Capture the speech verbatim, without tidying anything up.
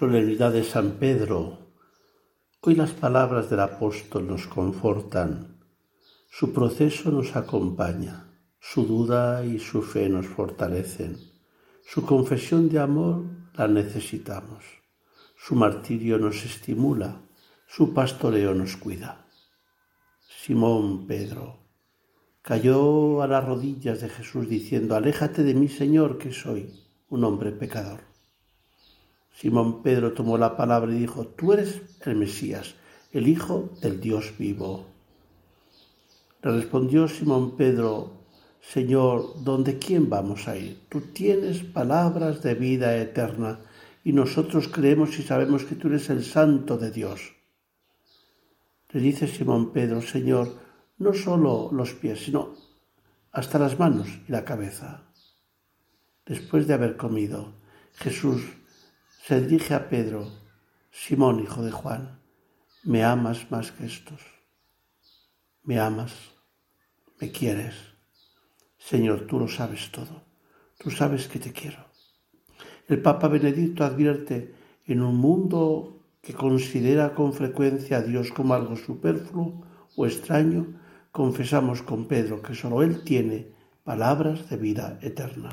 Solemnidad de San Pedro. Hoy las palabras del apóstol nos confortan, su proceso nos acompaña, su duda y su fe nos fortalecen, su confesión de amor la necesitamos, su martirio nos estimula, su pastoreo nos cuida. Simón Pedro cayó a las rodillas de Jesús diciendo: «Aléjate de mí, Señor, que soy un hombre pecador». Simón Pedro tomó la palabra y dijo: «Tú eres el Mesías, el Hijo del Dios vivo». Le respondió Simón Pedro: «Señor, ¿dónde quién vamos a ir? Tú tienes palabras de vida eterna, y nosotros creemos y sabemos que tú eres el Santo de Dios». Le dice Simón Pedro: «Señor, no solo los pies, sino hasta las manos y la cabeza». Después de haber comido, Jesús se dirige a Pedro: «Simón, hijo de Juan, ¿me amas más que estos? ¿Me amas? ¿Me quieres? Señor, tú lo sabes todo. Tú sabes que te quiero». El Papa Benedicto advierte: en un mundo que considera con frecuencia a Dios como algo superfluo o extraño, confesamos con Pedro que solo Él tiene palabras de vida eterna.